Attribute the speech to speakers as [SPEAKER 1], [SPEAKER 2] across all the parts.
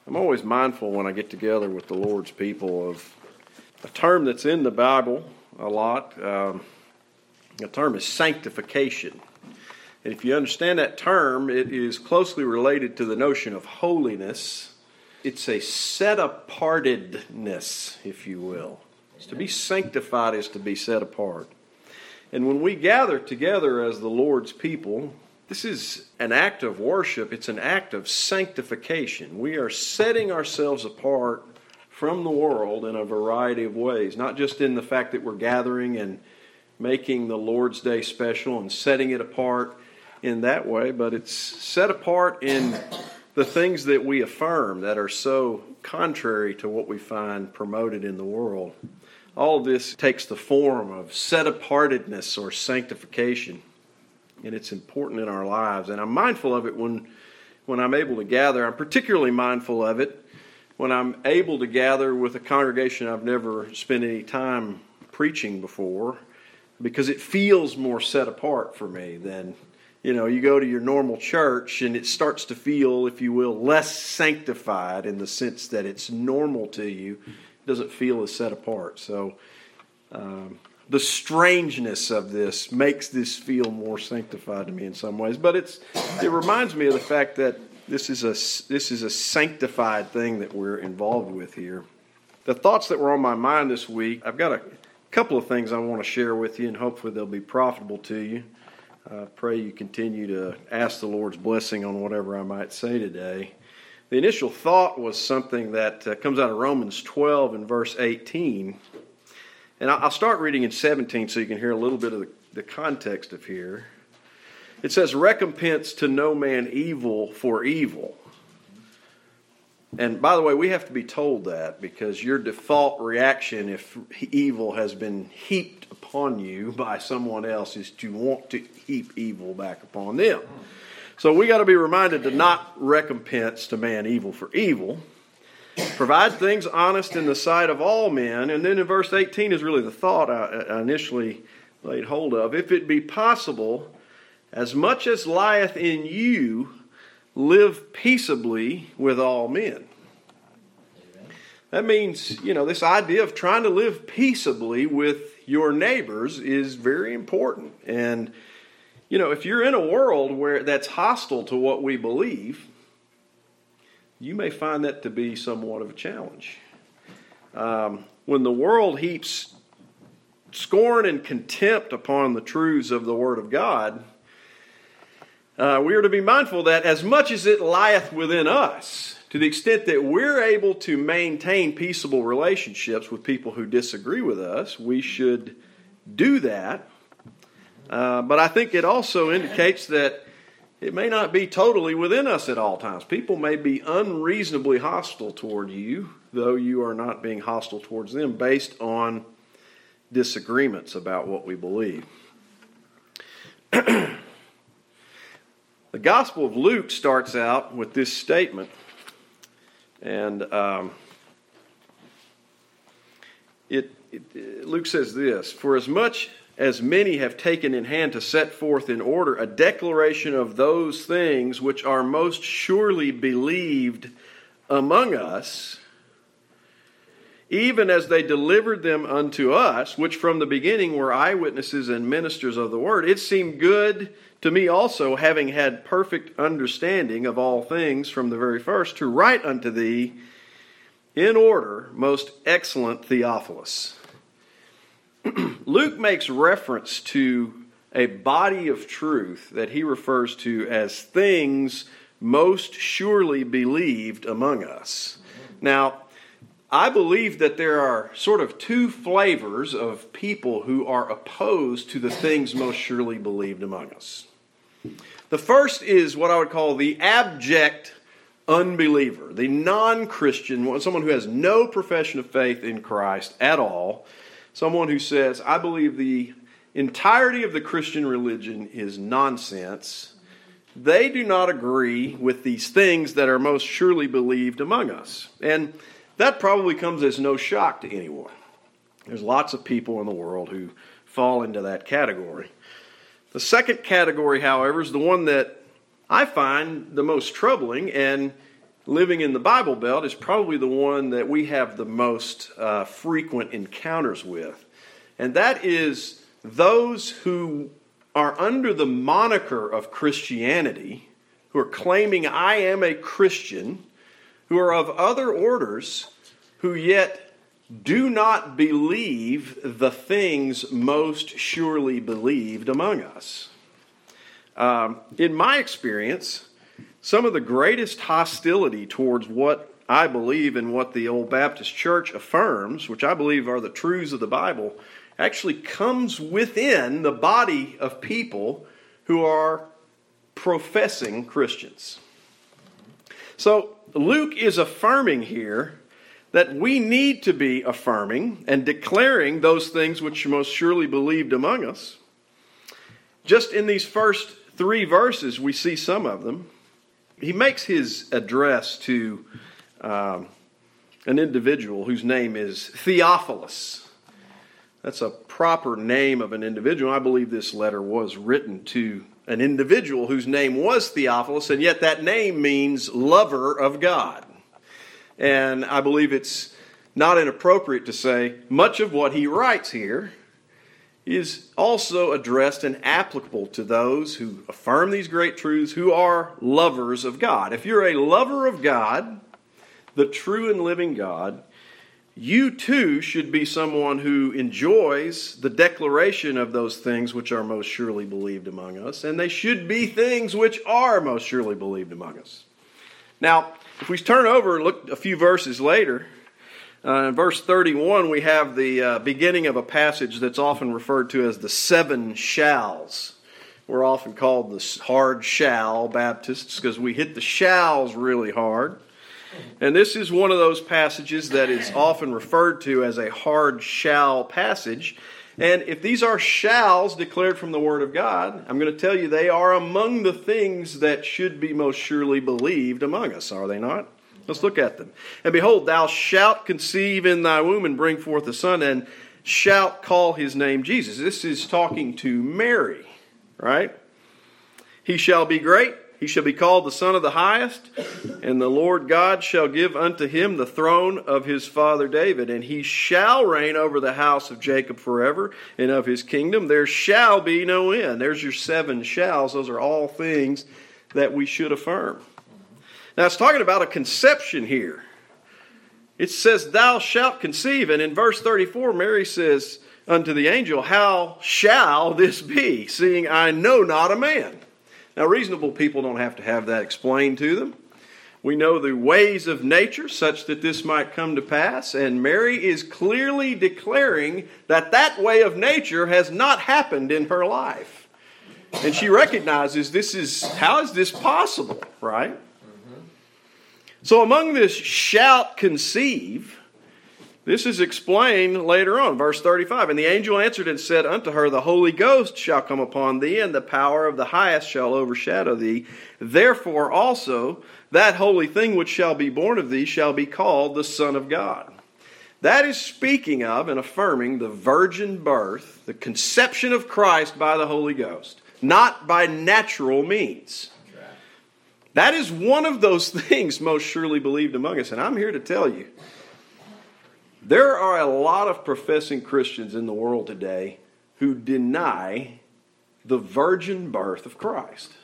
[SPEAKER 1] I'm always mindful when I get together with the Lord's people of a term that's in the Bible a lot. The term is sanctification. And if you understand that term, it is closely related to the notion of holiness. It's a set-apartedness, if you will. To be sanctified is to be set apart. And when we gather together as the Lord's people, this is an act of worship. It's an act of sanctification. We are setting ourselves apart from the world in a variety of ways. Not just in the fact that we're gathering and making the Lord's Day special and setting it apart in that way, but it's set apart in the things that we affirm that are so contrary to what we find promoted in the world. All of this takes the form of set-apartedness or sanctification, and it's important in our lives. And I'm mindful of it when I'm able to gather. I'm particularly mindful of it when I'm able to gather with a congregation I've never spent any time preaching before, because it feels more set apart for me than, you go to your normal church and it starts to feel, if you will, less sanctified in the sense that it's normal to you. It doesn't feel as set apart. So the strangeness of this makes this feel more sanctified to me in some ways. But it reminds me of the fact that this is a sanctified thing that we're involved with here. The thoughts that were on my mind this week, I've got a couple of things I want to share with you, and hopefully they'll be profitable to you. I pray you continue to ask the Lord's blessing on whatever I might say today. The initial thought was something that comes out of Romans 12 and verse 18. And I'll start reading in 17 so you can hear a little bit of the context of here. It says, "Recompense to no man evil for evil." And by the way, we have to be told that, because your default reaction if evil has been heaped upon you by someone else is to want to heap evil back upon them. So we got to be reminded to not recompense to man evil for evil. Provide things honest in the sight of all men. And then in verse 18 is really the thought I initially laid hold of. "If it be possible, as much as lieth in you, live peaceably with all men." That means, this idea of trying to live peaceably with your neighbors is very important. And, if you're in a world where that's hostile to what we believe, you may find that to be somewhat of a challenge. When the world heaps scorn and contempt upon the truths of the Word of God, we are to be mindful that as much as it lieth within us, to the extent that we're able to maintain peaceable relationships with people who disagree with us, we should do that. But I think it also indicates that it may not be totally within us at all times. People may be unreasonably hostile toward you, though you are not being hostile towards them based on disagreements about what we believe. The Gospel of Luke starts out with this statement. And Luke says this: "For as much as many have taken in hand to set forth in order a declaration of those things which are most surely believed among us, even as they delivered them unto us, which from the beginning were eyewitnesses and ministers of the word, it seemed good to me also, having had perfect understanding of all things from the very first, to write unto thee in order, most excellent Theophilus." Luke makes reference to a body of truth that he refers to as things most surely believed among us. Now, I believe that there are sort of two flavors of people who are opposed to the things most surely believed among us. The first is what I would call the abject unbeliever, the non-Christian, someone who has no profession of faith in Christ at all, someone who says, "I believe the entirety of the Christian religion is nonsense." They do not agree with these things that are most surely believed among us. And that probably comes as no shock to anyone. There's lots of people in the world who fall into that category. The second category, however, is the one that I find the most troubling, and living in the Bible Belt is probably the one that we have the most frequent encounters with. And that is those who are under the moniker of Christianity, who are claiming, I am a Christian, who are of other orders, who yet do not believe the things most surely believed among us. In my experience, some of the greatest hostility towards what I believe and what the Old Baptist Church affirms, which I believe are the truths of the Bible, actually comes within the body of people who are professing Christians. So Luke is affirming here that we need to be affirming and declaring those things which are most surely believed among us. Just in these first 3 verses, we see some of them. He makes his address to an individual whose name is Theophilus. That's a proper name of an individual. I believe this letter was written to an individual whose name was Theophilus, and yet that name means lover of God. And I believe it's not inappropriate to say much of what he writes here is also addressed and applicable to those who affirm these great truths, who are lovers of God. If you're a lover of God, the true and living God, you too should be someone who enjoys the declaration of those things which are most surely believed among us, and they should be things which are most surely believed among us. Now, if we turn over and look a few verses later, in verse 31, we have the beginning of a passage that's often referred to as the 7 shalls. We're often called the hard shall Baptists because we hit the shalls really hard. And this is one of those passages that is often referred to as a hard shall passage. And if these are shalls declared from the Word of God, I'm going to tell you they are among the things that should be most surely believed among us, are they not? Let's look at them. And behold, thou shalt conceive in thy womb and bring forth a son, and shalt call his name Jesus. This is talking to Mary, right? He shall be great. He shall be called the Son of the Highest, and the Lord God shall give unto him the throne of his father David, and he shall reign over the house of Jacob forever, and of his kingdom there shall be no end. There's your 7 shalls. Those are all things that we should affirm. Now it's talking about a conception here. It says, thou shalt conceive, and in verse 34, Mary says unto the angel, how shall this be, seeing I know not a man? Now, reasonable people don't have to have that explained to them. We know the ways of nature such that this might come to pass, and Mary is clearly declaring that that way of nature has not happened in her life. And she recognizes how is this possible, right? So among this shalt conceive, this is explained later on, verse 35. And the angel answered and said unto her, the Holy Ghost shall come upon thee, and the power of the highest shall overshadow thee. Therefore also that holy thing which shall be born of thee shall be called the Son of God. That is speaking of and affirming the virgin birth, the conception of Christ by the Holy Ghost, not by natural means. That is one of those things most surely believed among us. And I'm here to tell you, there are a lot of professing Christians in the world today who deny the virgin birth of Christ.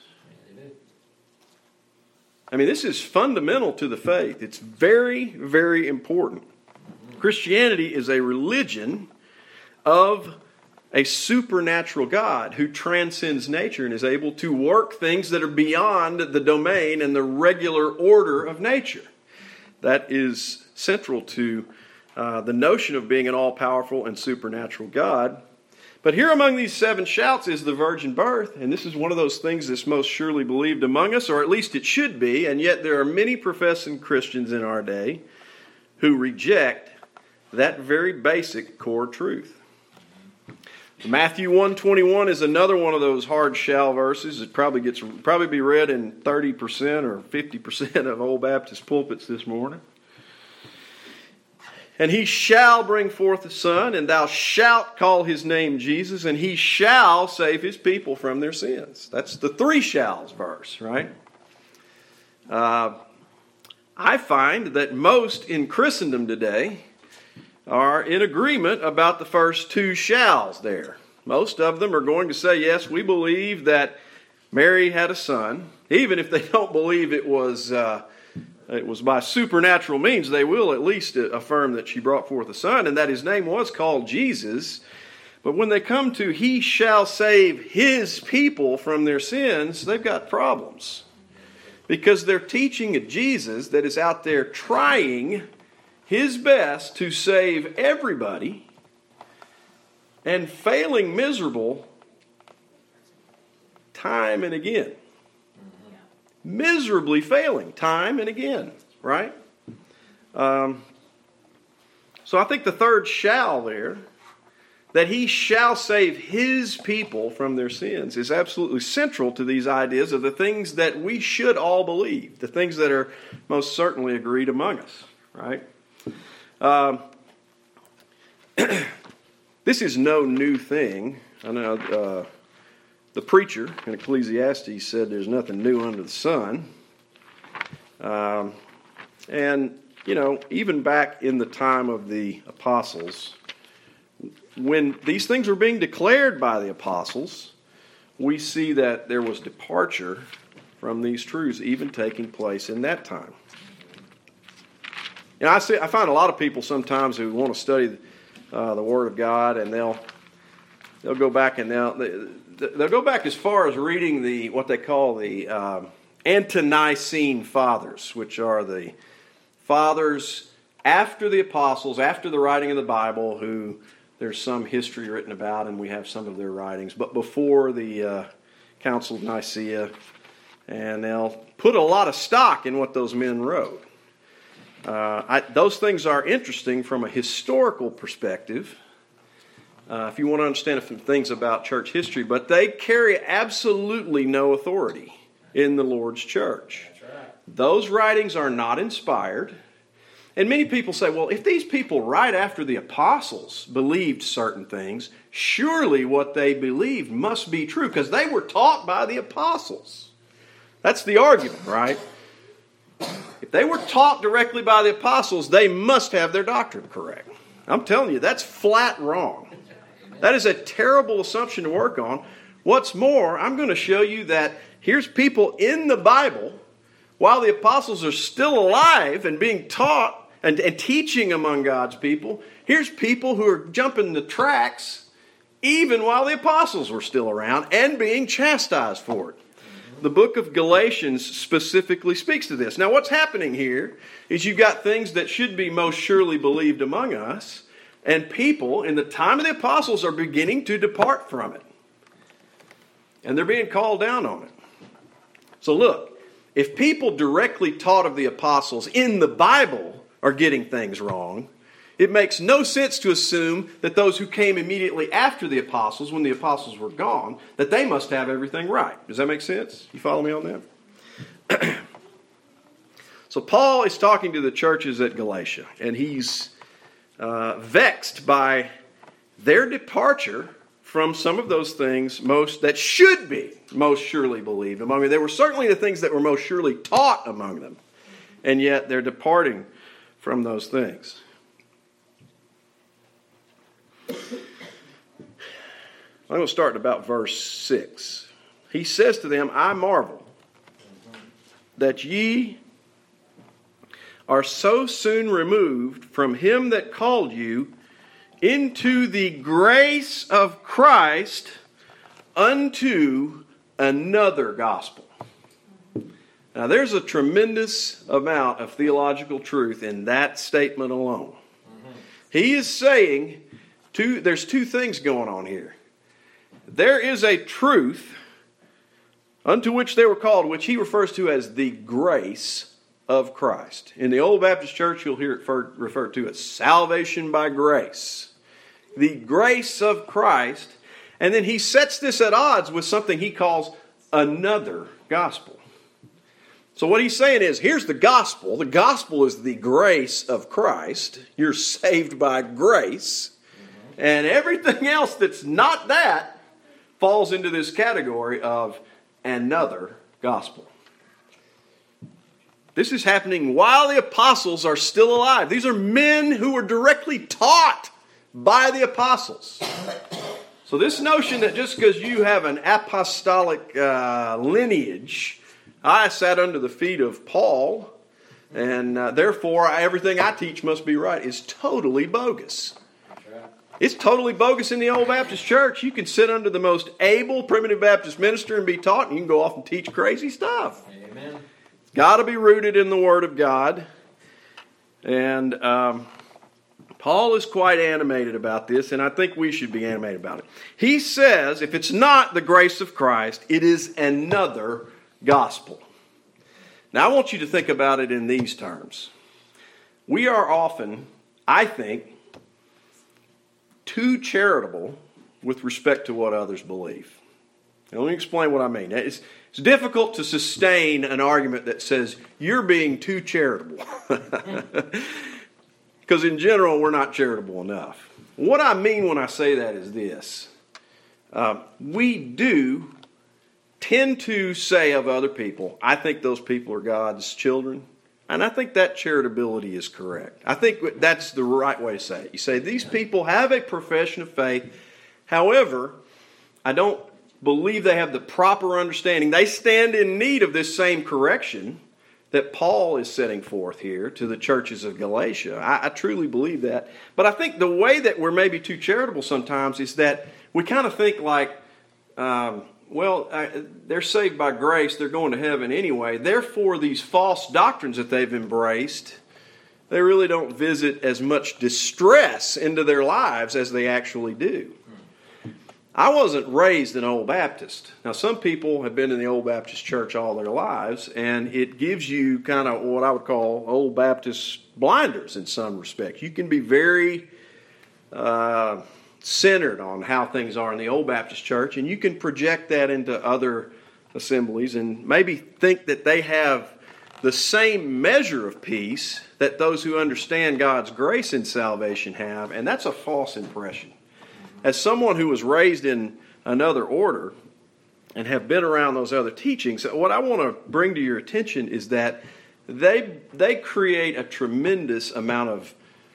[SPEAKER 1] I mean, this is fundamental to the faith. It's very, very important. Christianity is a religion of a supernatural God who transcends nature and is able to work things that are beyond the domain and the regular order of nature. That is central to the notion of being an all-powerful and supernatural God. But here among these 7 shouts is the virgin birth, and this is one of those things that's most surely believed among us, or at least it should be, and yet there are many professing Christians in our day who reject that very basic core truth. Matthew 1:21 is another one of those hard shall verses. It probably be read in 30% or 50% of Old Baptist pulpits this morning. And he shall bring forth a son, and thou shalt call his name Jesus, and he shall save his people from their sins. That's the 3 shalls verse, right? I find that most in Christendom today are in agreement about the first two shalls there. Most of them are going to say, yes, we believe that Mary had a son. Even if they don't believe it was by supernatural means, they will at least affirm that she brought forth a son and that his name was called Jesus. But when they come to he shall save his people from their sins, they've got problems. Because they're teaching a Jesus that is out there trying his best to save everybody and failing miserable time and again. Miserably failing time and again, right? So I think the third shall there, that he shall save his people from their sins, is absolutely central to these ideas of the things that we should all believe, the things that are most certainly agreed among us, right? This is no new thing. I know the preacher in Ecclesiastes said there's nothing new under the sun. And, you know, even back in the time of the apostles, when these things were being declared by the apostles, we see that there was departure from these truths even taking place in that time. You know, I find a lot of people sometimes who want to study the Word of God, and they'll go back and they'll go back as far as reading what they call the Ante-Nicene Fathers, which are the fathers after the apostles, after the writing of the Bible, who there's some history written about, and we have some of their writings, but before the Council of Nicaea, and they'll put a lot of stock in what those men wrote. Those things are interesting from a historical perspective, if you want to understand some things about church history, but they carry absolutely no authority in the Lord's church. That's right. Those writings are not inspired. And many people say, well, if these people right after the apostles believed certain things, surely what they believed must be true because they were taught by the apostles. That's the argument, right? If they were taught directly by the apostles, they must have their doctrine correct. I'm telling you, that's flat wrong. That is a terrible assumption to work on. What's more, I'm going to show you that here's people in the Bible, while the apostles are still alive and being taught and teaching among God's people, here's people who are jumping the tracks even while the apostles were still around and being chastised for it. The book of Galatians specifically speaks to this. Now what's happening here is you've got things that should be most surely believed among us, and people in the time of the apostles are beginning to depart from it. And they're being called down on it. So look, if people directly taught of the apostles in the Bible are getting things wrong, it makes no sense to assume that those who came immediately after the apostles, when the apostles were gone, that they must have everything right. Does that make sense? You follow me on that? So Paul is talking to the churches at Galatia, and he's vexed by their departure from some of those things that should be most surely believed among them. They were certainly the things that were most surely taught among them, and yet they're departing from those things. I'm going to start at about verse 6. He says to them, I marvel that ye are so soon removed from him that called you into the grace of Christ unto another gospel. Now there's a tremendous amount of theological truth in that statement alone. He is saying there's two things going on here. There is a truth unto which they were called, which he refers to as the grace of Christ. In the Old Baptist Church, you'll hear it referred to as salvation by grace. The grace of Christ. And then he sets this at odds with something he calls another gospel. So what he's saying is, here's the gospel. The gospel is the grace of Christ. You're saved by grace. And everything else that's not that falls into this category of another gospel. This is happening while the apostles are still alive. These are men who were directly taught by the apostles. So this notion that just because you have an apostolic lineage, I sat under the feet of Paul, and therefore everything I teach must be right, is totally bogus. It's totally bogus in the old Baptist church. You can sit under the most able primitive Baptist minister and be taught, and you can go off and teach crazy stuff.
[SPEAKER 2] Amen.
[SPEAKER 1] It's got to be rooted in the Word of God. And Paul is quite animated about this, and I think we should be animated about it. He says, if it's not the grace of Christ, it is another gospel. Now, I want you to think about it in these terms. We are often, I think, too charitable with respect to what others believe. Now, let me explain what I mean. It's difficult to sustain an argument that says you're being too charitable. Because in general, we're not charitable enough. What I mean when I say that is this. We do tend to say of other people, I think those people are God's children. And I think that charitability is correct. I think that's the right way to say it. You say, these people have a profession of faith. However, I don't believe they have the proper understanding. They stand in need of this same correction that Paul is setting forth here to the churches of Galatia. I truly believe that. But I think the way that we're maybe too charitable sometimes is that we kind of think like, they're saved by grace, they're going to heaven anyway. Therefore, these false doctrines that they've embraced, they really don't visit as much distress into their lives as they actually do. I wasn't raised an Old Baptist. Now, some people have been in the Old Baptist church all their lives, and it gives you kind of what I would call Old Baptist blinders in some respects. You can be very centered on how things are in the Old Baptist church, and you can project that into other assemblies and maybe think that they have the same measure of peace that those who understand God's grace in salvation have, and that's a false impression. As someone who was raised in another order and have been around those other teachings, what I want to bring to your attention is that they create a tremendous amount of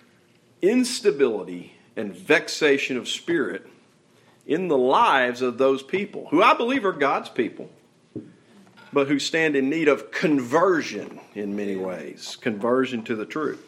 [SPEAKER 1] instability and vexation of spirit in the lives of those people, who I believe are God's people, but who stand in need of conversion in many ways, conversion to the truth.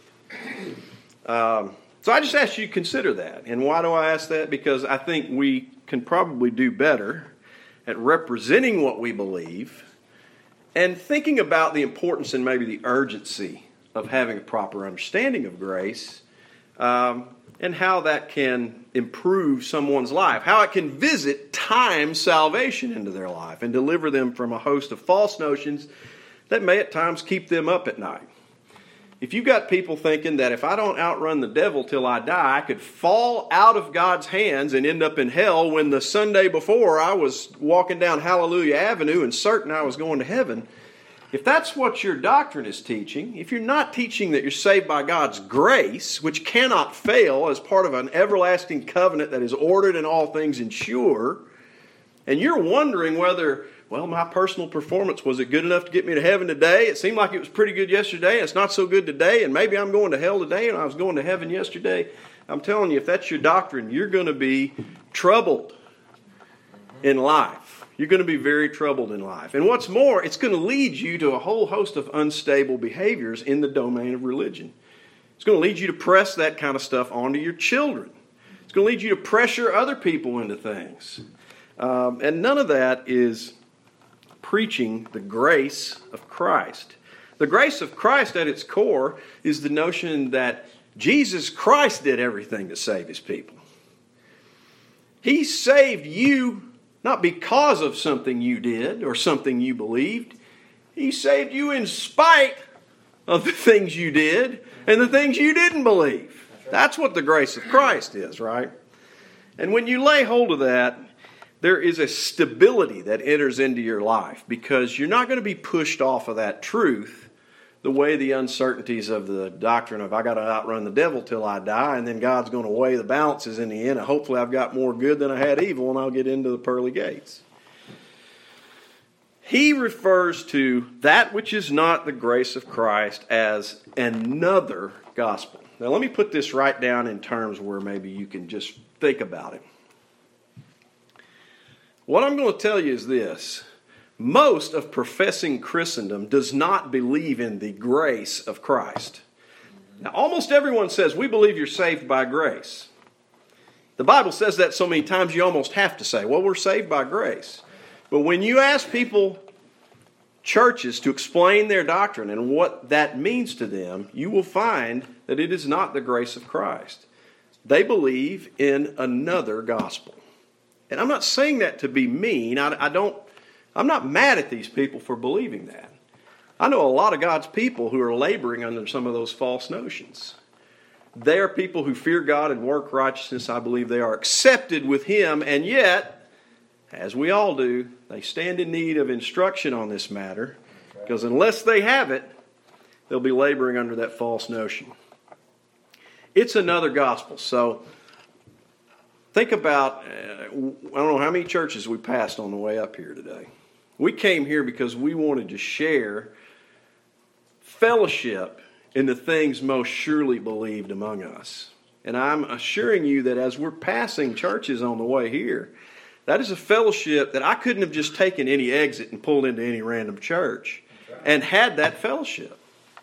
[SPEAKER 1] So I just ask you to consider that. And why do I ask that? Because I think we can probably do better at representing what we believe and thinking about the importance and maybe the urgency of having a proper understanding of grace, and how that can improve someone's life, how it can visit time salvation into their life and deliver them from a host of false notions that may at times keep them up at night. If you've got people thinking that if I don't outrun the devil till I die, I could fall out of God's hands and end up in hell, when the Sunday before I was walking down Hallelujah Avenue and certain I was going to heaven, if that's what your doctrine is teaching, if you're not teaching that you're saved by God's grace, which cannot fail as part of an everlasting covenant that is ordered in all things and sure, and you're wondering whether, well, my personal performance, was it good enough to get me to heaven today? It seemed like it was pretty good yesterday, and it's not so good today, and maybe I'm going to hell today, and I was going to heaven yesterday. I'm telling you, if that's your doctrine, you're going to be troubled in life. You're going to be very troubled in life. And what's more, it's going to lead you to a whole host of unstable behaviors in the domain of religion. It's going to lead you to press that kind of stuff onto your children. It's going to lead you to pressure other people into things. And none of that is preaching the grace of Christ. The grace of Christ at its core is the notion that Jesus Christ did everything to save His people. He saved you not because of something you did or something you believed. He saved you in spite of the things you did and the things you didn't believe. That's what the grace of Christ is, right? And when you lay hold of that, there is a stability that enters into your life, because you're not going to be pushed off of that truth the way the uncertainties of the doctrine of I got to outrun the devil till I die, and then God's going to weigh the balances in the end, and hopefully I've got more good than I had evil, and I'll get into the pearly gates. He refers to that which is not the grace of Christ as another gospel. Now let me put this right down in terms where maybe you can just think about it. What I'm going to tell you is this. Most of professing Christendom does not believe in the grace of Christ. Now, almost everyone says, we believe you're saved by grace. The Bible says that so many times you almost have to say, well, we're saved by grace. But when you ask people, churches, to explain their doctrine and what that means to them, you will find that it is not the grace of Christ. They believe in another gospel. And I'm not saying that to be mean. I'm not mad at these people for believing that. I know a lot of God's people who are laboring under some of those false notions. They are people who fear God and work righteousness. I believe they are accepted with Him, and yet, as we all do, they stand in need of instruction on this matter, because unless they have it, they'll be laboring under that false notion. It's another gospel. So, think about, I don't know how many churches we passed on the way up here today. We came here because we wanted to share fellowship in the things most surely believed among us. And I'm assuring you that as we're passing churches on the way here, that is a fellowship that I couldn't have just taken any exit and pulled into any random church and had that fellowship.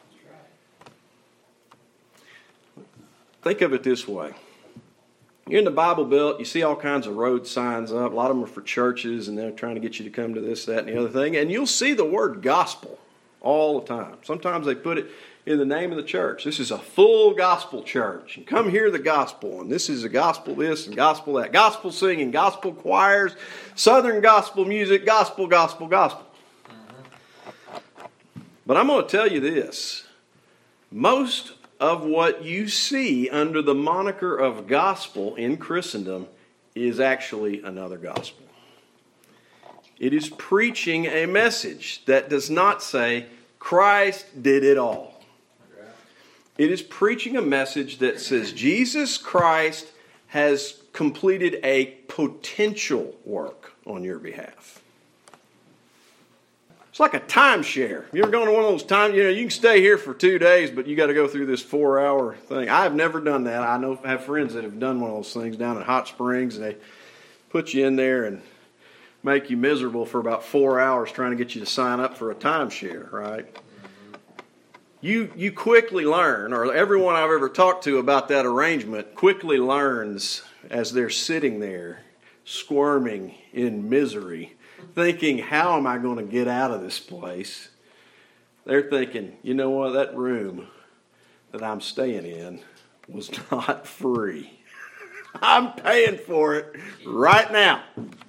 [SPEAKER 1] Think of it this way. You're in the Bible Belt, you see all kinds of road signs up. A lot of them are for churches, and they're trying to get you to come to this, that, and the other thing. And you'll see the word gospel all the time. Sometimes they put it in the name of the church. This is a full gospel church. And come hear the gospel. And this is a gospel this and gospel that. Gospel singing, gospel choirs, southern gospel music, gospel. But I'm going to tell you this. Most of what you see under the moniker of gospel in Christendom is actually another gospel. It is preaching a message that does not say Christ did it all. It is preaching a message that says Jesus Christ has completed a potential work on your behalf. It's like a timeshare. You ever gone to one of those times, you can stay here for 2 days, but you got to go through this 4-hour thing. I've never done that. I have friends that have done one of those things down in Hot Springs, and they put you in there and make you miserable for about 4 hours trying to get you to sign up for a timeshare, right? You quickly learn, or everyone I've ever talked to about that arrangement quickly learns as they're sitting there squirming in misery, thinking, how am I going to get out of this place? They're thinking, you know what, that room that I'm staying in was not free. I'm paying for it right now.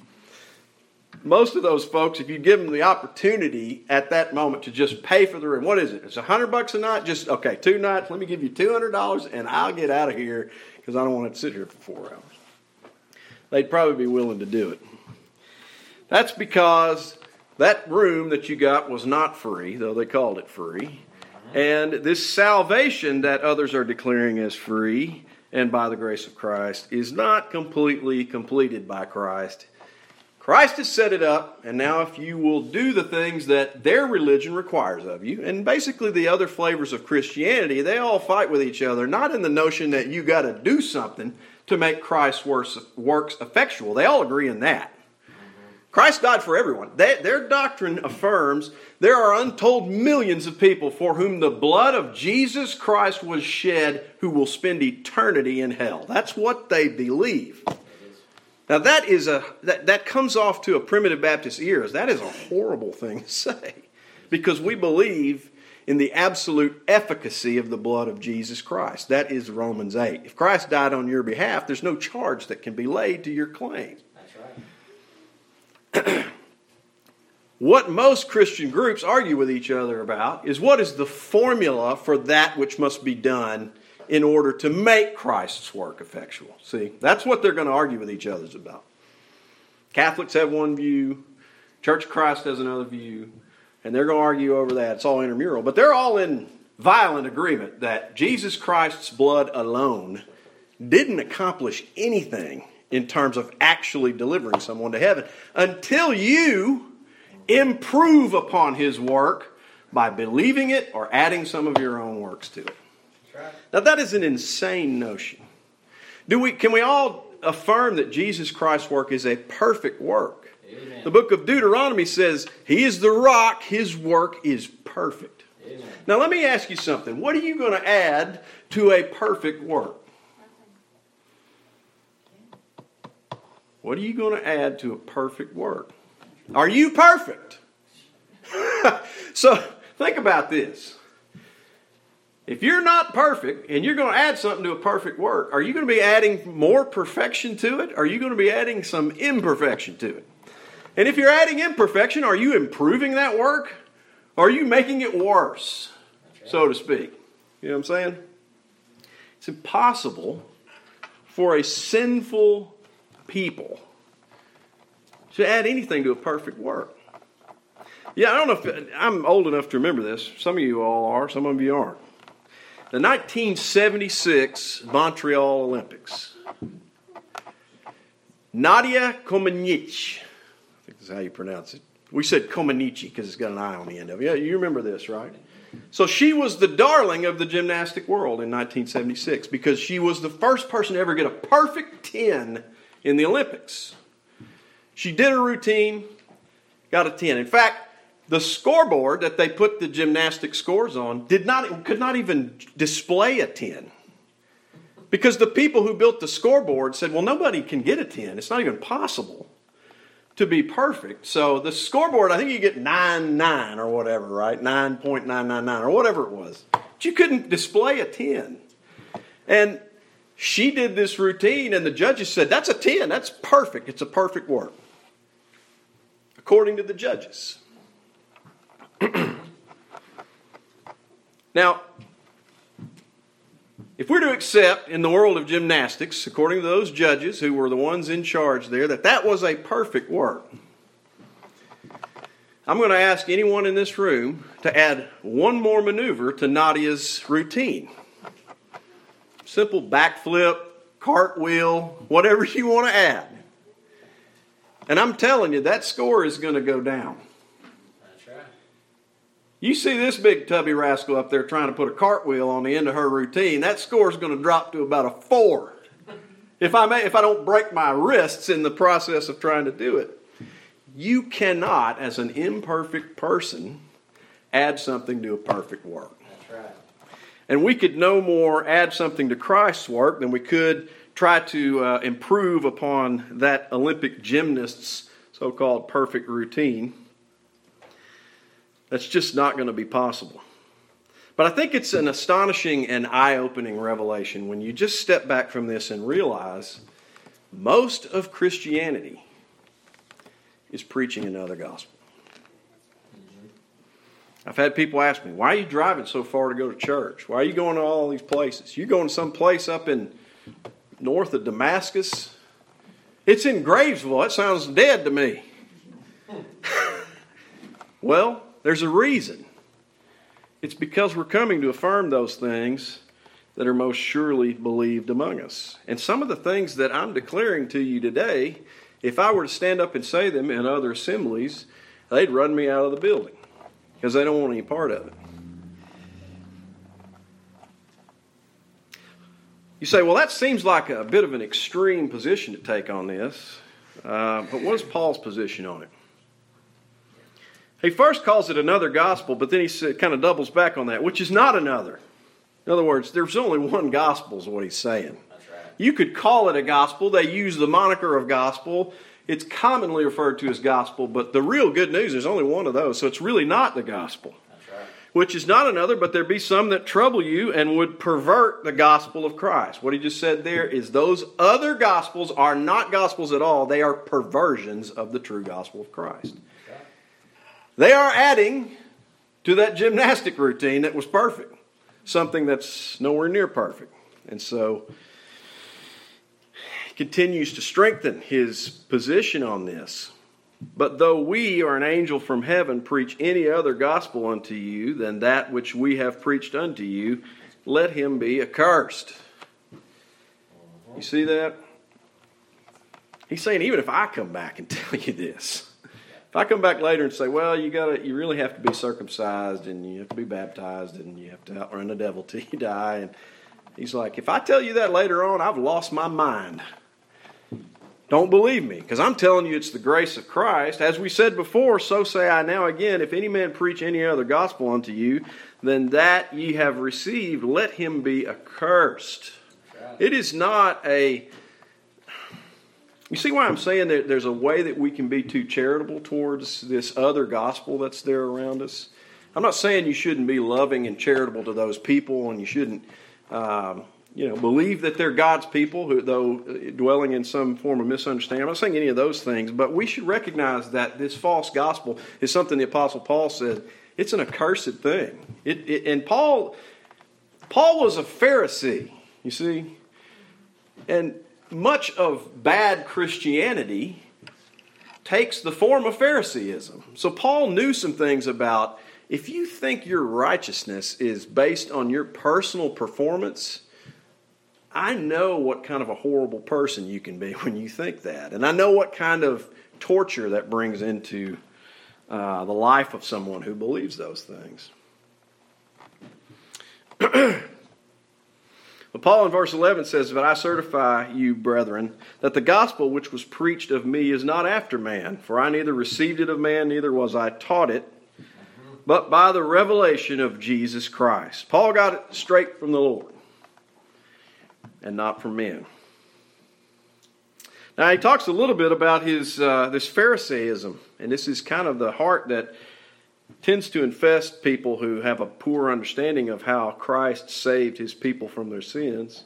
[SPEAKER 1] Most of those folks, if you give them the opportunity at that moment to just pay for the room, what is it? It's $100 a night? Just, okay, 2 nights, let me give you $200 and I'll get out of here because I don't want to sit here for 4 hours. They'd probably be willing to do it. That's because that room that you got was not free, though they called it free. And this salvation that others are declaring as free and by the grace of Christ is not completely completed by Christ. Christ has set it up, and now if you will do the things that their religion requires of you, and basically the other flavors of Christianity, they all fight with each other, not in the notion that you got to do something to make Christ's works effectual. They all agree in that. Christ died for everyone. Their doctrine affirms there are untold millions of people for whom the blood of Jesus Christ was shed who will spend eternity in hell. That's what they believe. Now that comes off to a primitive Baptist ears. That is a horrible thing to say. Because we believe in the absolute efficacy of the blood of Jesus Christ. That is Romans 8. If Christ died on your behalf, there's no charge that can be laid to your claim. That's right. What most Christian groups argue with each other about is what is the formula for that which must be done in order to make Christ's work effectual. See, that's what they're going to argue with each other about. Catholics have one view, Church of Christ has another view, and they're going to argue over that. It's all intramural. But they're all in violent agreement that Jesus Christ's blood alone didn't accomplish anything in terms of actually delivering someone to heaven until you improve upon His work by believing it or adding some of your own works to it.
[SPEAKER 2] Right.
[SPEAKER 1] Now that is an insane notion. Can we all affirm that Jesus Christ's work is a perfect work?
[SPEAKER 2] Amen.
[SPEAKER 1] The book of Deuteronomy says He is the rock, His work is perfect.
[SPEAKER 2] Amen.
[SPEAKER 1] Now let me ask you something. What are you going to add to a perfect work? What are you going to add to a perfect work? Are you perfect? So think about this. If you're not perfect and you're going to add something to a perfect work, are you going to be adding more perfection to it? Or are you going to be adding some imperfection to it? And if you're adding imperfection, are you improving that work? Or are you making it worse, so to speak? You know what I'm saying? It's impossible for a sinful people to add anything to a perfect work. Yeah, I don't know if I'm old enough to remember this. Some of you all are, some of you aren't. The 1976 Montreal Olympics. Nadia Comaneci, I think that's how you pronounce it. We said Comaneci because it's got an I on the end of it. Yeah, you remember this, right? So she was the darling of the gymnastic world in 1976 because she was the first person to ever get a perfect 10 in the Olympics. She did her routine, got a 10. In fact, the scoreboard that they put the gymnastic scores on could not even display a 10. Because the people who built the scoreboard said, well, nobody can get a 10. It's not even possible to be perfect. So the scoreboard, I think you get 9.9 or whatever, right? 9.999 or whatever it was. But you couldn't display a 10. And she did this routine and the judges said, that's a 10. That's perfect. It's a perfect work. According to the judges. Now, if we're to accept in the world of gymnastics, according to those judges who were the ones in charge there, that was a perfect work, I'm going to ask anyone in this room to add one more maneuver to Nadia's routine. Simple backflip, cartwheel, whatever you want to add. And I'm telling you, that score is going to go down.
[SPEAKER 2] That's right.
[SPEAKER 1] You see this big tubby rascal up there trying to put a cartwheel on the end of her routine, that score is going to drop to about a 4. If I don't break my wrists in the process of trying to do it. You cannot, as an imperfect person, add something to a perfect work.
[SPEAKER 2] That's right.
[SPEAKER 1] And we could no more add something to Christ's work than we could try to improve upon that Olympic gymnast's so-called perfect routine. That's just not going to be possible. But I think it's an astonishing and eye-opening revelation when you just step back from this and realize most of Christianity is preaching another gospel. I've had people ask me, why are you driving so far to go to church? Why are you going to all these places? You going to some place up in north of Damascus? It's in Gravesville. It sounds dead to me. Well, there's a reason. It's because we're coming to affirm those things that are most surely believed among us. And some of the things that I'm declaring to you today, if I were to stand up and say them in other assemblies, they'd run me out of the building because they don't want any part of it. You say, well, that seems like a bit of an extreme position to take on this. But what is Paul's position on it? He first calls it another gospel, but then he kind of doubles back on that, which is not another. In other words, there's only one gospel is what he's saying.
[SPEAKER 2] That's right.
[SPEAKER 1] You could call it a gospel. They use the moniker of gospel. It's commonly referred to as gospel, but the real good news is only one of those, so it's really not the gospel.
[SPEAKER 2] That's right.
[SPEAKER 1] Which is not another, but there be some that trouble you and would pervert the gospel of Christ. What he just said there is those other gospels are not gospels at all. They are perversions of the true gospel of Christ. They are adding to that gymnastic routine that was perfect, something that's nowhere near perfect. And so he continues to strengthen his position on this. But though we or an angel from heaven preach any other gospel unto you than that which we have preached unto you, let him be accursed. You see that? He's saying even if I come back and tell you this, If I come back later and say, well, you really have to be circumcised and you have to be baptized and you have to outrun the devil till you die. And he's like, if I tell you that later on, I've lost my mind. Don't believe me, because I'm telling you it's the grace of Christ. As we said before, so say I now again, if any man preach any other gospel unto you than that ye have received, let him be accursed. It is not a... You see why I'm saying that there's a way that we can be too charitable towards this other gospel that's there around us? I'm not saying you shouldn't be loving and charitable to those people, and you shouldn't believe that they're God's people, who, though dwelling in some form of misunderstanding. I'm not saying any of those things, but we should recognize that this false gospel is something the Apostle Paul said, it's an accursed thing. And Paul was a Pharisee, you see, and much of bad Christianity takes the form of Phariseeism. So Paul knew some things about, if you think your righteousness is based on your personal performance, I know what kind of a horrible person you can be when you think that. And I know what kind of torture that brings into the life of someone who believes those things. But Paul in verse 11 says, but I certify you, brethren, that the gospel which was preached of me is not after man. For I neither received it of man, neither was I taught it, but by the revelation of Jesus Christ. Paul got it straight from the Lord, and not from men. Now he talks a little bit about his this Pharisaism, and this is kind of the heart that tends to infest people who have a poor understanding of how Christ saved his people from their sins.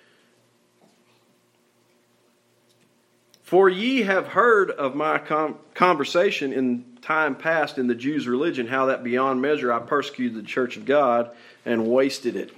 [SPEAKER 1] For ye have heard of my conversation in time past in the Jews' religion, how that beyond measure I persecuted the church of God and wasted it.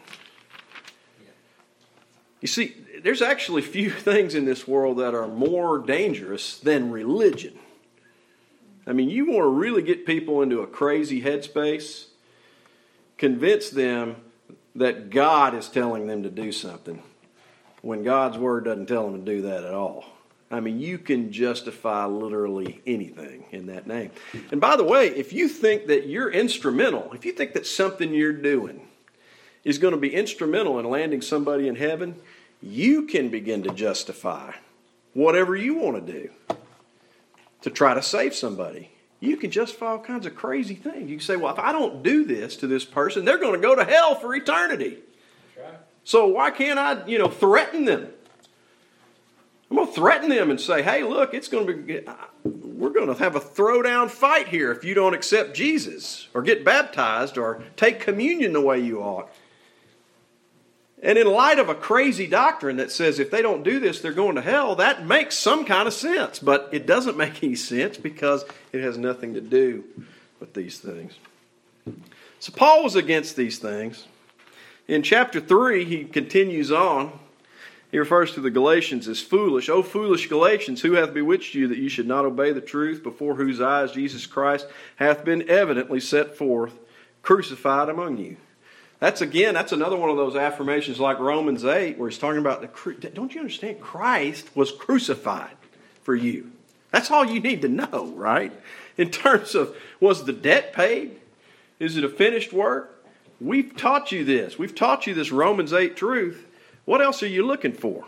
[SPEAKER 1] You see, there's actually few things in this world that are more dangerous than religion. I mean, you want to really get people into a crazy headspace, convince them that God is telling them to do something when God's Word doesn't tell them to do that at all. I mean, you can justify literally anything in that name. And by the way, if you think that you're instrumental, if you think that something you're doing is going to be instrumental in landing somebody in heaven, you can begin to justify whatever you want to do to try to save somebody. You can justify all kinds of crazy things. You can say, well, if I don't do this to this person, they're going to go to hell for eternity. That's right. So why can't I, threaten them? I'm going to threaten them and say, hey, look, we're going to have a throwdown fight here if you don't accept Jesus or get baptized or take communion the way you ought. And in light of a crazy doctrine that says if they don't do this, they're going to hell, that makes some kind of sense. But it doesn't make any sense because it has nothing to do with these things. So Paul was against these things. In chapter 3, he continues on. He refers to the Galatians as foolish. O foolish Galatians, who hath bewitched you that you should not obey the truth, before whose eyes Jesus Christ hath been evidently set forth, crucified among you? That's another one of those affirmations like Romans 8, where he's talking about, don't you understand? Christ was crucified for you. That's all you need to know, right? In terms of, was the debt paid? Is it a finished work? We've taught you this. We've taught you this Romans 8 truth. What else are you looking for?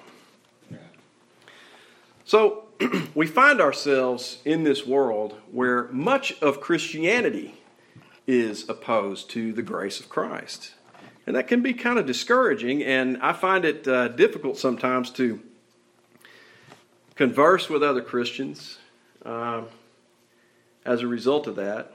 [SPEAKER 1] So we find ourselves in this world where much of Christianity is opposed to the grace of Christ. And that can be kind of discouraging, and I find it difficult sometimes to converse with other Christians as a result of that.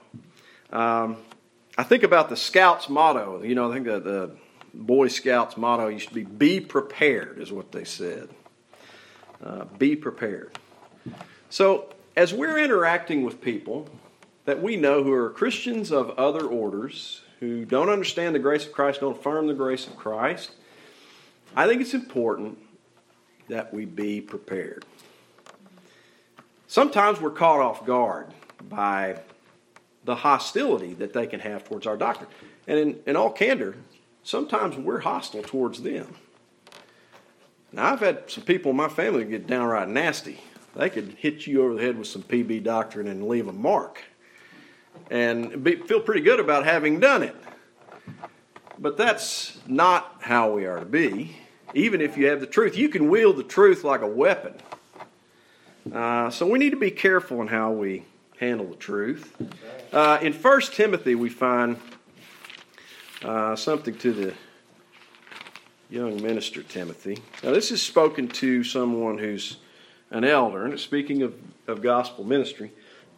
[SPEAKER 1] I think about the Scouts' motto. I think the Boy Scouts' motto used to be prepared, is what they said. Be prepared. So, as we're interacting with people that we know who are Christians of other orders, who don't understand the grace of Christ, don't affirm the grace of Christ, I think it's important that we be prepared. Sometimes we're caught off guard by the hostility that they can have towards our doctrine. And in all candor, sometimes we're hostile towards them. Now, I've had some people in my family get downright nasty They could hit you over the head with some PB doctrine and leave a mark. And feel pretty good about having done it. But that's not how we are to be. Even if you have the truth, you can wield the truth like a weapon. So we need to be careful in how we handle the truth. In 1 Timothy, we find something to the young minister Timothy. Now, this is spoken to someone who's an elder, and it's speaking of gospel ministry.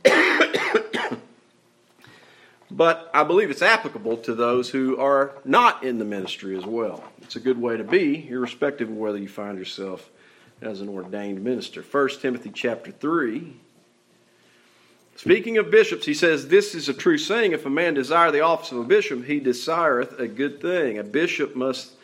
[SPEAKER 1] But I believe it's applicable to those who are not in the ministry as well. It's a good way to be, irrespective of whether you find yourself as an ordained minister. 1 Timothy chapter 3. Speaking of bishops, he says, "This is a true saying, if a man desire the office of a bishop, he desireth a good thing. A bishop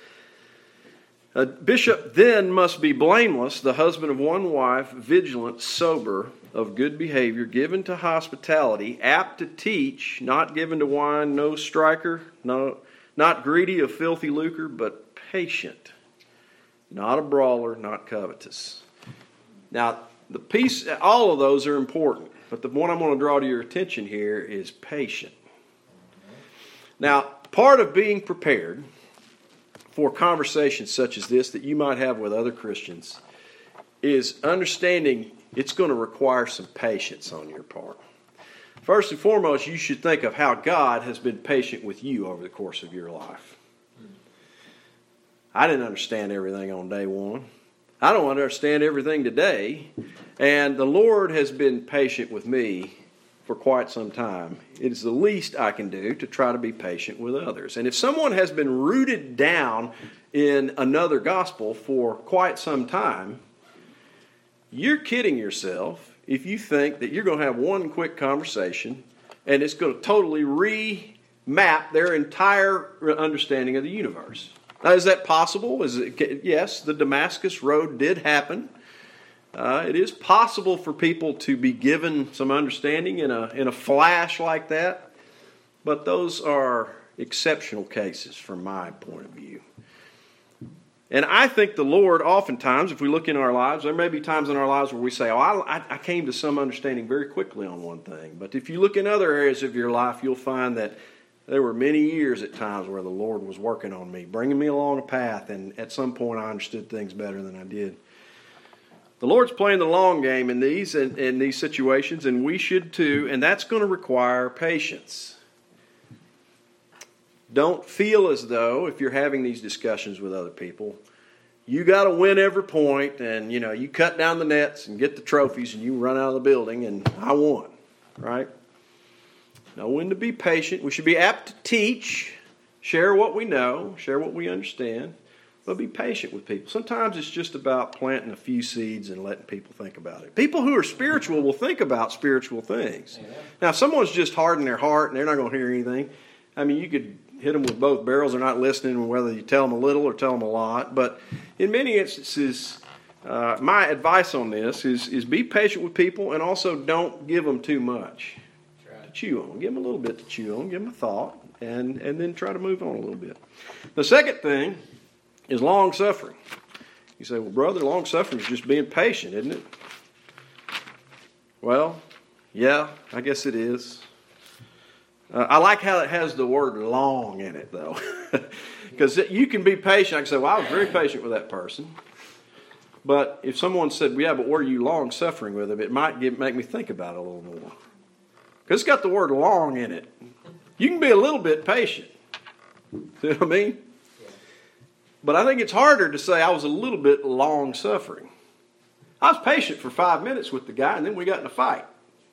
[SPEAKER 1] then must be blameless, the husband of one wife, vigilant, sober, of good behavior, given to hospitality, apt to teach, not given to wine, no striker, not greedy of filthy lucre, but patient, not a brawler, not covetous." Now, all of those are important, but the one I'm going to draw to your attention here is patient. Now, part of being prepared for conversations such as this that you might have with other Christians is understanding it's going to require some patience on your part. First and foremost, you should think of how God has been patient with you over the course of your life. I didn't understand everything on day one. I don't understand everything today. And the Lord has been patient with me for quite some time. It is the least I can do to try to be patient with others. And if someone has been rooted down in another gospel for quite some time, you're kidding yourself if you think that you're going to have one quick conversation and it's going to totally remap their entire understanding of the universe. Now, is that possible? Yes, the Damascus Road did happen. It is possible for people to be given some understanding in a flash like that, but those are exceptional cases from my point of view. And I think the Lord, oftentimes, if we look in our lives, there may be times in our lives where we say, I came to some understanding very quickly on one thing. But if you look in other areas of your life, you'll find that there were many years at times where the Lord was working on me, bringing me along a path, and at some point I understood things better than I did. The Lord's playing the long game in these situations, and we should too, and that's going to require patience. Don't feel as though, if you're having these discussions with other people, you got to win every point, and you cut down the nets and get the trophies, and you run out of the building, and I won, right? Know when to be patient. We should be apt to teach, share what we know, share what we understand, but be patient with people. Sometimes it's just about planting a few seeds and letting people think about it. People who are spiritual will think about spiritual things. Amen. Now, if someone's just hardened their heart and they're not going to hear anything, you could hit them with both barrels. They're not listening, whether you tell them a little or tell them a lot. But in many instances, my advice on this is be patient with people, and also don't give them too much to chew on. Give them a little bit to chew on. Give them a thought, and then try to move on a little bit. The second thing is long-suffering. You say, well, brother, long-suffering is just being patient, isn't it? Well, yeah, I guess it is. I like how it has the word long in it, though. Because you can be patient. I can say, well, I was very patient with that person. But if someone said, well, yeah, but were you long-suffering with them, it might make me think about it a little more. Because it's got the word long in it. You can be a little bit patient. See what I mean? But I think it's harder to say I was a little bit long-suffering. I was patient for 5 minutes with the guy, and then we got in a fight.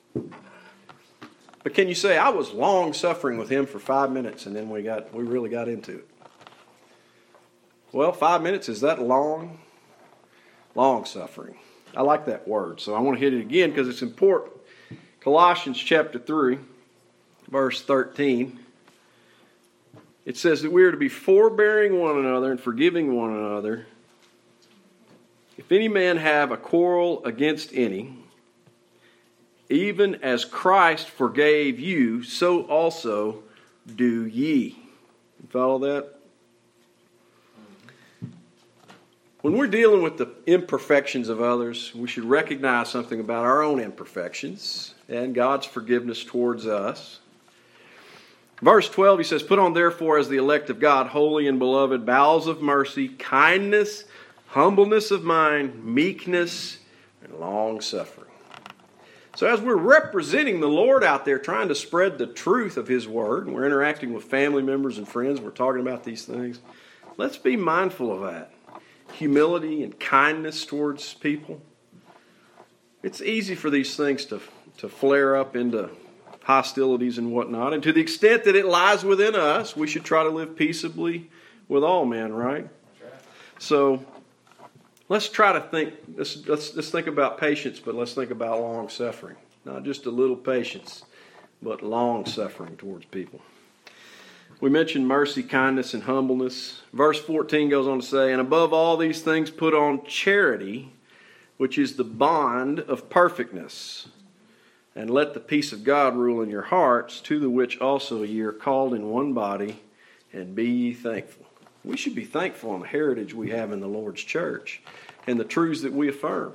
[SPEAKER 1] But can you say I was long-suffering with him for 5 minutes, and then we really got into it? Well, 5 minutes, is that long? Long-suffering. I like that word, so I want to hit it again because it's important. Colossians chapter 3, verse 13. It says that we are to be forbearing one another and forgiving one another. If any man have a quarrel against any, even as Christ forgave you, so also do ye. You follow that? When we're dealing with the imperfections of others, we should recognize something about our own imperfections and God's forgiveness towards us. Verse 12, he says, "Put on therefore as the elect of God, holy and beloved, bowels of mercy, kindness, humbleness of mind, meekness, and long-suffering." So as we're representing the Lord out there, trying to spread the truth of His Word, and we're interacting with family members and friends, we're talking about these things, let's be mindful of that. Humility and kindness towards people. It's easy for these things to flare up into hostilities and whatnot. And to the extent that it lies within us, we should try to live peaceably with all men, right? So let's try to think, let's think about patience, but let's think about long suffering. Not just a little patience, but long suffering towards people. We mentioned mercy, kindness, and humbleness. Verse 14 goes on to say, "And above all these things put on charity, which is the bond of perfectness. And let the peace of God rule in your hearts, to the which also ye are called in one body, and be ye thankful." We should be thankful on the heritage we have in the Lord's church and the truths that we affirm.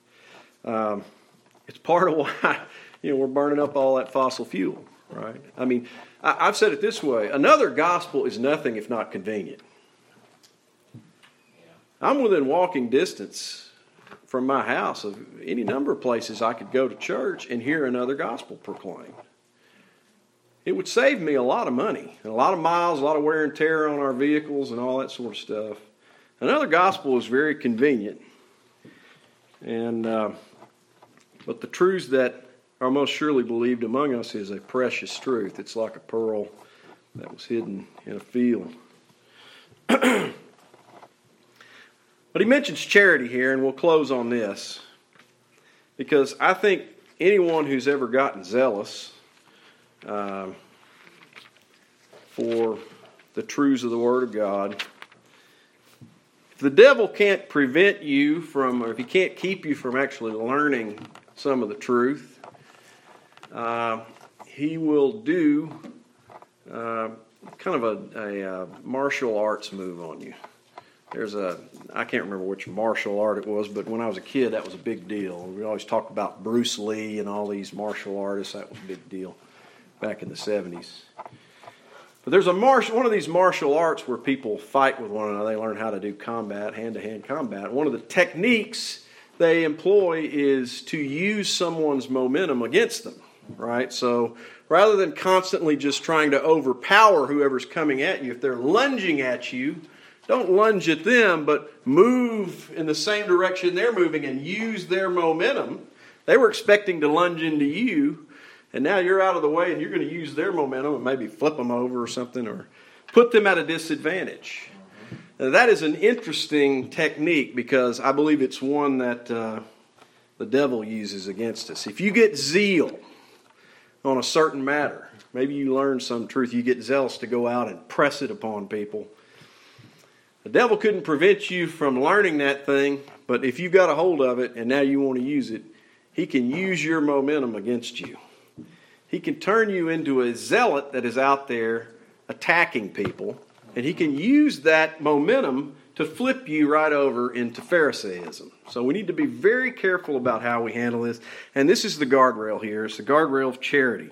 [SPEAKER 1] It's part of why we're burning up all that fossil fuel, right? I mean, I've said it this way: another gospel is nothing if not convenient. I'm within walking distance from my house of any number of places I could go to church and hear another gospel proclaimed. It would save me a lot of money, and a lot of miles, a lot of wear and tear on our vehicles and all that sort of stuff. Another gospel is very convenient. And but the truths that are most surely believed among us is a precious truth. It's like a pearl that was hidden in a field. But he mentions charity here, and we'll close on this, because I think anyone who's ever gotten zealous for the truths of the Word of God, if the devil can't prevent you from, or if he can't keep you from actually learning some of the truth, he will do kind of a martial arts move on you. I can't remember which martial art it was, but when I was a kid, that was a big deal. We always talked about Bruce Lee and all these martial artists. That was a big deal back in the 70s. But there's one of these martial arts where people fight with one another. They learn how to do combat, hand-to-hand combat. One of the techniques they employ is to use someone's momentum against them, right? So rather than constantly just trying to overpower whoever's coming at you, if they're lunging at you, don't lunge at them, but move in the same direction they're moving and use their momentum. They were expecting to lunge into you, and now you're out of the way and you're going to use their momentum and maybe flip them over or something, or put them at a disadvantage. Now, that is an interesting technique, because I believe it's one that the devil uses against us. If you get zeal on a certain matter, maybe you learn some truth, you get zealous to go out and press it upon people. The devil couldn't prevent you from learning that thing, but if you got a hold of it and now you want to use it, he can use your momentum against you. He can turn you into a zealot that is out there attacking people, and he can use that momentum to flip you right over into Pharisaism. So we need to be very careful about how we handle this. And this is the guardrail here. It's the guardrail of charity.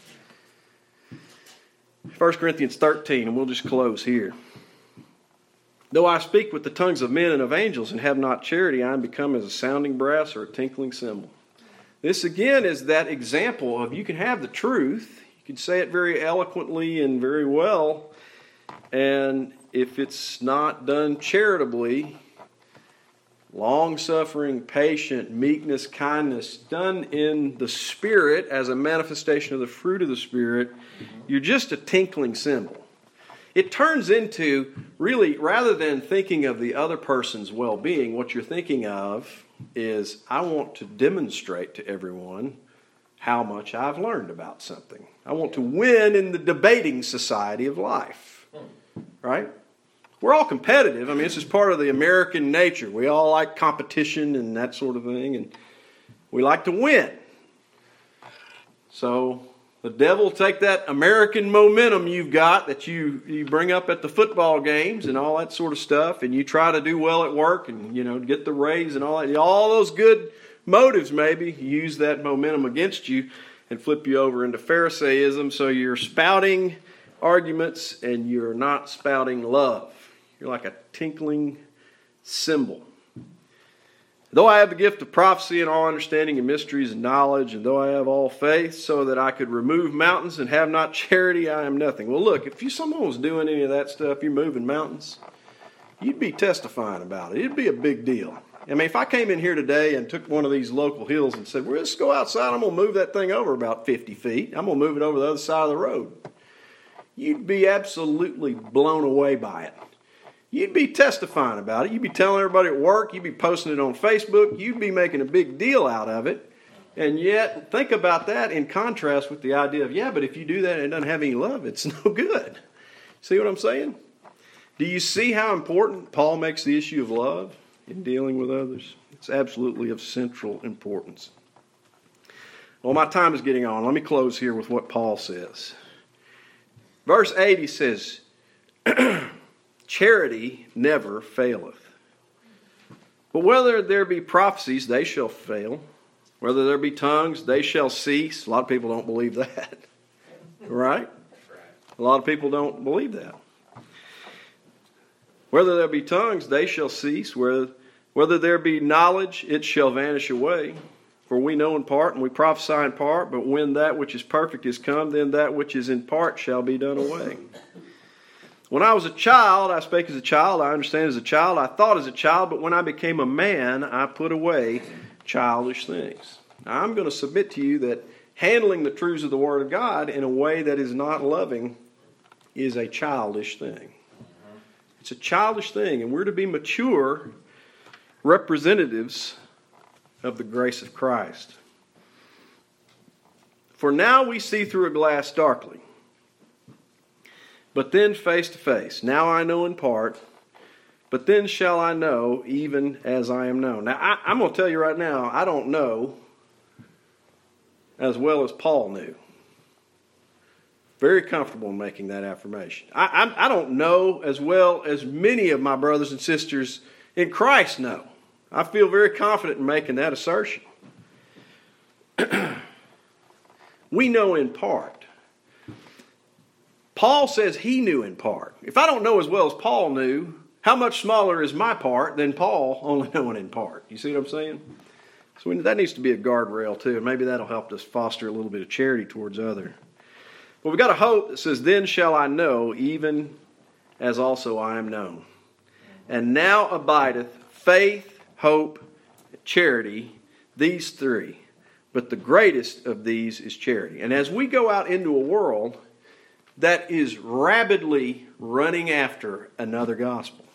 [SPEAKER 1] 1 Corinthians 13, and we'll just close here. "Though I speak with the tongues of men and of angels and have not charity, I am become as a sounding brass or a tinkling cymbal." This again is that example of you can have the truth, you can say it very eloquently and very well, and if it's not done charitably, long-suffering, patient, meekness, kindness, done in the Spirit as a manifestation of the fruit of the Spirit, you're just a tinkling cymbal. It turns into, really, rather than thinking of the other person's well-being, what you're thinking of is, I want to demonstrate to everyone how much I've learned about something. I want to win in the debating society of life. Right? We're all competitive. I mean, this is part of the American nature. We all like competition and that sort of thing, and we like to win. So The devil will take that American momentum you've got that you bring up at the football games and all that sort of stuff, and you try to do well at work and, get the raise and all that. All those good motives maybe use that momentum against you and flip you over into Pharisaism. So you're spouting arguments and you're not spouting love. You're like a tinkling cymbal. Though I have the gift of prophecy and all understanding and mysteries and knowledge, and though I have all faith so that I could remove mountains and have not charity, I am nothing. Well, look, if someone was doing any of that stuff, you're moving mountains, you'd be testifying about it. It'd be a big deal. I mean, if I came in here today and took one of these local hills and said, well, let's go outside, I'm going to move that thing over about 50 feet. I'm going to move it over the other side of the road. You'd be absolutely blown away by it. You'd be testifying about it. You'd be telling everybody at work. You'd be posting it on Facebook. You'd be making a big deal out of it. And yet, think about that in contrast with the idea of, but if you do that and it doesn't have any love, it's no good. See what I'm saying? Do you see how important Paul makes the issue of love in dealing with others? It's absolutely of central importance. Well, my time is getting on. Let me close here with what Paul says. Verse 8, he says, charity never faileth. But whether there be prophecies, they shall fail. Whether there be tongues, they shall cease. A lot of people don't believe that. Right? A lot of people don't believe that. Whether there be tongues, they shall cease. Whether there be knowledge, it shall vanish away. For we know in part, and we prophesy in part, but when that which is perfect is come, then that which is in part shall be done away. When I was a child, I spake as a child, I understand as a child, I thought as a child, but when I became a man, I put away childish things. Now, I'm going to submit to you that handling the truths of the Word of God in a way that is not loving is a childish thing. It's a childish thing, and we're to be mature representatives of the grace of Christ. For now we see through a glass darkly, but then face to face. Now I know in part, but then shall I know even as I am known. Now I'm going to tell you right now, I don't know as well as Paul knew. Very comfortable in making that affirmation. I don't know as well as many of my brothers and sisters in Christ know. I feel very confident in making that assertion. We know in part. Paul says he knew in part. If I don't know as well as Paul knew, how much smaller is my part than Paul only knowing in part? You see what I'm saying? So that needs to be a guardrail too, and maybe that'll help us foster a little bit of charity towards others. But we've got a hope that says, then shall I know, even as also I am known. And now abideth faith, hope, charity, these three. But the greatest of these is charity. And as we go out into a world that is rabidly running after another gospel,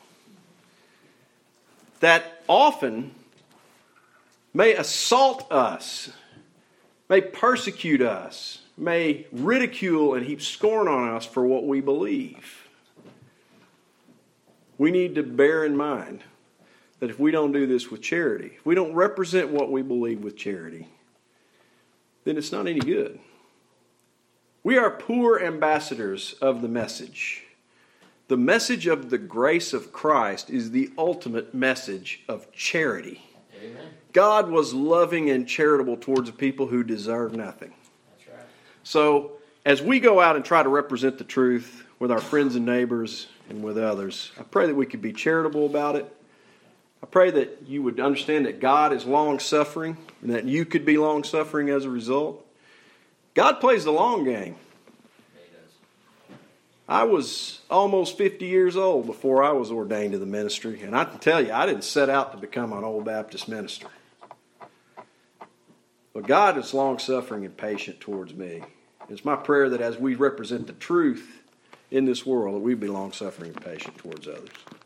[SPEAKER 1] that often may assault us, may persecute us, may ridicule and heap scorn on us for what we believe, we need to bear in mind that if we don't do this with charity, if we don't represent what we believe with charity, then it's not any good. We are poor ambassadors of the message. The message of the grace of Christ is the ultimate message of charity. Amen. God was loving and charitable towards the people who deserve nothing. That's right. So, as we go out and try to represent the truth with our friends and neighbors and with others, I pray that we could be charitable about it. I pray that you would understand that God is long-suffering and that you could be long-suffering as a result. God plays the long game. I was almost 50 years old before I was ordained to the ministry, and I can tell you, I didn't set out to become an old Baptist minister. But God is long-suffering and patient towards me. It's my prayer that as we represent the truth in this world, that we be long-suffering and patient towards others.